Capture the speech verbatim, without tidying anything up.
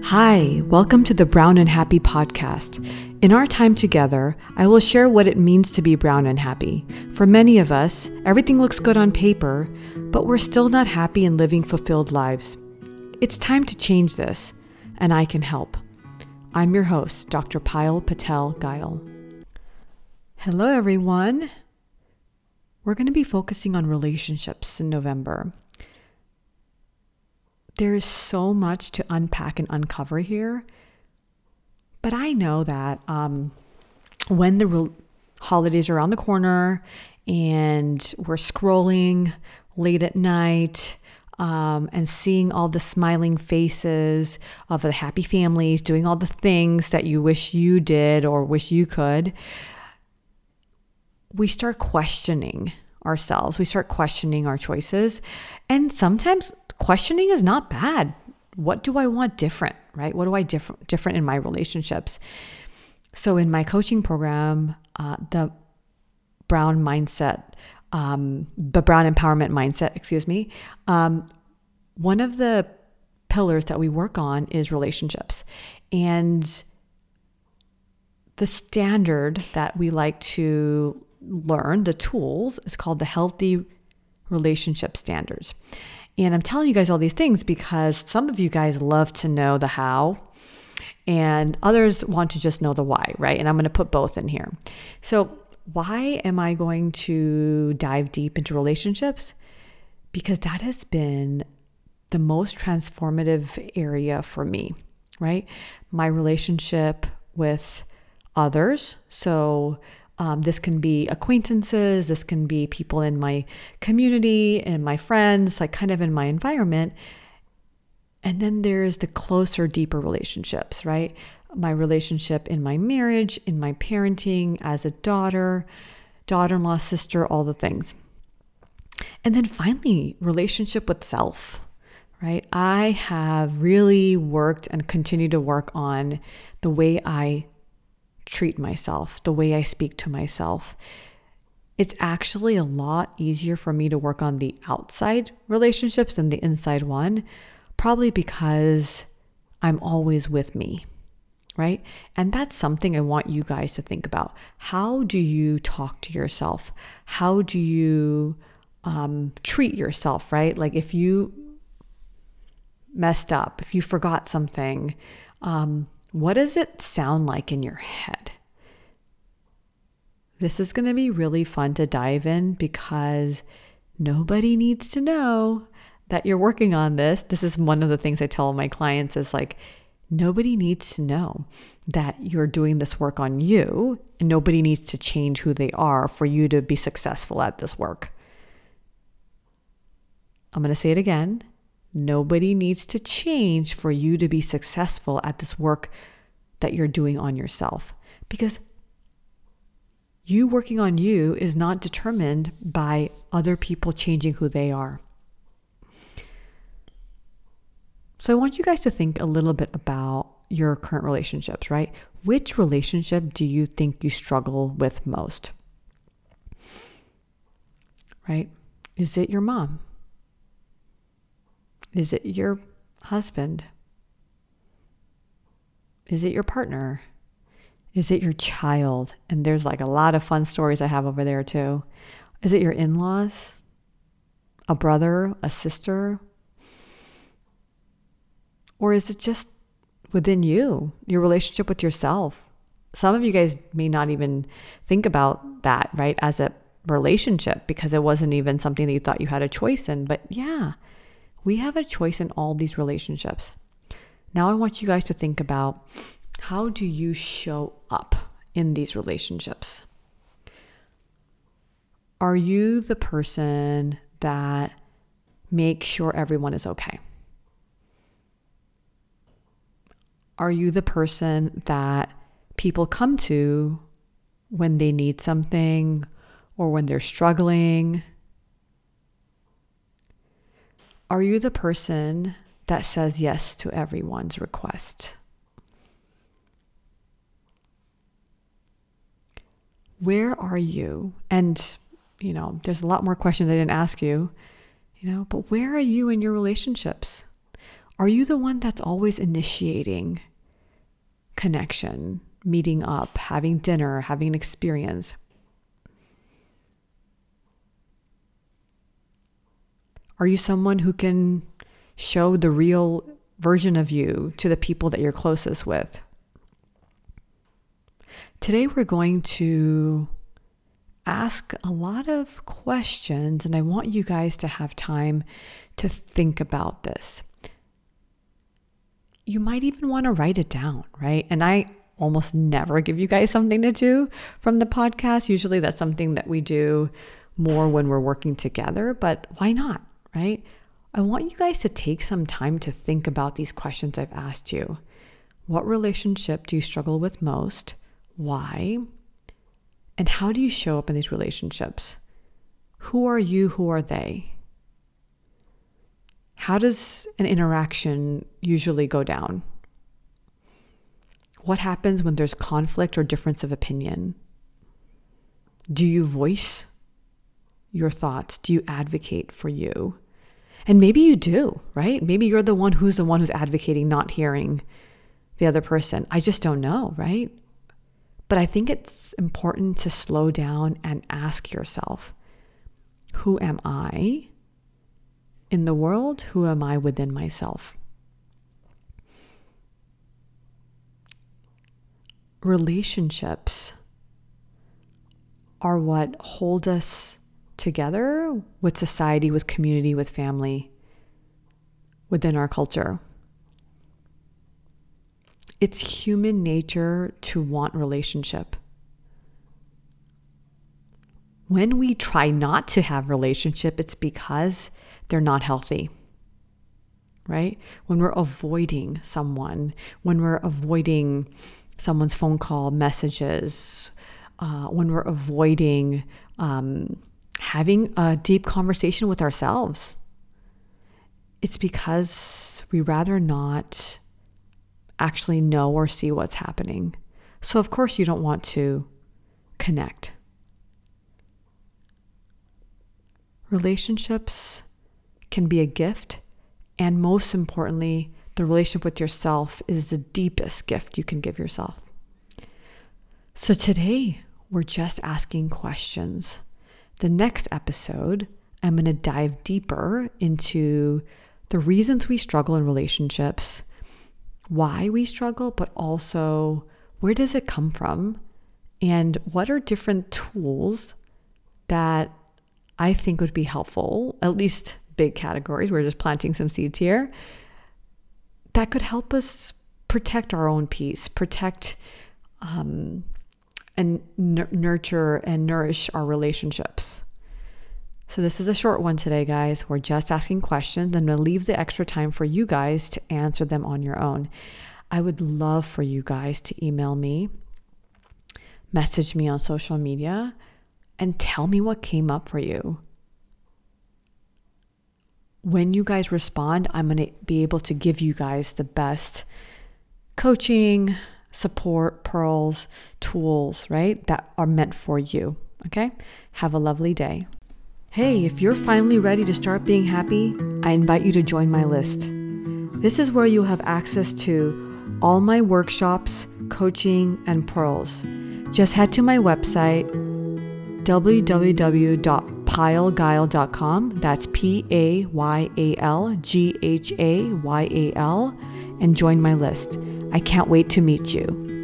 Hi, welcome to the Brown and Happy podcast. In our time together, I will share what it means to be brown and happy. For many of us, everything looks good on paper, but we're still not happy and living fulfilled lives. It's time to change this, and I can help. I'm your host, Doctor Payal Patel Gail. Hello, everyone. We're going to be focusing on relationships in November. There is so much to unpack and uncover here, but I know that um, when the re- holidays are around the corner and we're scrolling late at night um, and seeing all the smiling faces of the happy families doing all the things that you wish you did or wish you could, we start questioning ourselves. We start questioning our choices, and sometimes questioning is not bad. What do I want different, right? What do I different different in my relationships? So in my coaching program, uh, the Brown mindset, um, the Brown empowerment mindset, excuse me, um, one of the pillars that we work on is relationships. And the standard that we like to learn, the tools, is called the Healthy Relationship Standards. And I'm telling you guys all these things because some of you guys love to know the how and others want to just know the why, right? And I'm going to put both in here. So why am I going to dive deep into relationships? Because that has been the most transformative area for me, right? My relationship with others. So Um, this can be acquaintances, this can be people in my community and my friends, like kind of in my environment. And then there's the closer, deeper relationships, right? My relationship in my marriage, in my parenting, as a daughter, daughter-in-law, sister, all the things. And then finally, relationship with self, right? I have really worked and continue to work on the way I treat myself, the way I speak to myself. It's actually a lot easier for me to work on the outside relationships than the inside one, probably because I'm always with me, right? And that's something I want you guys to think about. How do you talk to yourself? How do you um, treat yourself, right? Like if you messed up, if you forgot something, um, what does it sound like in your head? This is going to be really fun to dive in because nobody needs to know that you're working on this. This is one of the things I tell my clients is like, nobody needs to know that you're doing this work on you, and nobody needs to change who they are for you to be successful at this work. I'm going to say it again. Nobody needs to change for you to be successful at this work that you're doing on yourself, because you working on you is not determined by other people changing who they are. So I want you guys to think a little bit about your current relationships, right? Which relationship do you think you struggle with most? Right? Is it your mom? Is it your husband? Is it your partner? Is it your child? And there's like a lot of fun stories I have over there too. Is it your in-laws? A brother? A sister? Or is it just within you, your relationship with yourself? Some of you guys may not even think about that, right, as a relationship because it wasn't even something that you thought you had a choice in. But yeah, we have a choice in all these relationships. Now I want you guys to think about, how do you show up in these relationships? Are you the person that makes sure everyone is okay? Are you the person that people come to when they need something or when they're struggling? Are you the person that says yes to everyone's request? Where are you? And, you know, there's a lot more questions I didn't ask you, you know, but where are you in your relationships? Are you the one that's always initiating connection, meeting up, having dinner, having an experience? Are you someone who can show the real version of you to the people that you're closest with? Today we're going to ask a lot of questions, and I want you guys to have time to think about this. You might even want to write it down, right? And I almost never give you guys something to do from the podcast. Usually that's something that we do more when we're working together, but why not, right? I want you guys to take some time to think about these questions I've asked you. What relationship do you struggle with most? Why? And how do you show up in these relationships? Who are you? Who are they? How does an interaction usually go down? What happens when there's conflict or difference of opinion? Do you voice your thoughts? Do you advocate for you? And maybe you do, right? Maybe you're the one who's the one who's advocating, not hearing the other person. I just don't know, right? But I think it's important to slow down and ask yourself, who am I in the world? Who am I within myself? Relationships are what hold us together with society, with community, with family, within our culture. It's human nature to want relationship. When we try not to have relationship, it's because they're not healthy, right? When we're avoiding someone, when we're avoiding someone's phone call, messages, uh, when we're avoiding um, having a deep conversation with ourselves, it's because we rather not actually know or see what's happening. So of course you don't want to connect. Relationships can be a gift, and most importantly, the relationship with yourself is the deepest gift you can give yourself. So today, we're just asking questions. The next episode, I'm going to dive deeper into the reasons we struggle in relationships, why we struggle, but also where does it come from, and what are different tools that I think would be helpful, at least big categories, we're just planting some seeds here, that could help us protect our own peace, protect um, and n- nurture and nourish our relationships. So this is a short one today, guys. We're just asking questions. I'm going to leave the extra time for you guys to answer them on your own. I would love for you guys to email me, message me on social media, and tell me what came up for you. When you guys respond, I'm going to be able to give you guys the best coaching, support, pearls, tools, right? That are meant for you. Okay? Have a lovely day. Hey, if you're finally ready to start being happy, I invite you to join my list. This is where you'll have access to all my workshops, coaching, and pearls. Just head to my website, w w w dot payal ghayal dot com. That's P A Y A L G H A Y A L, and join my list. I can't wait to meet you.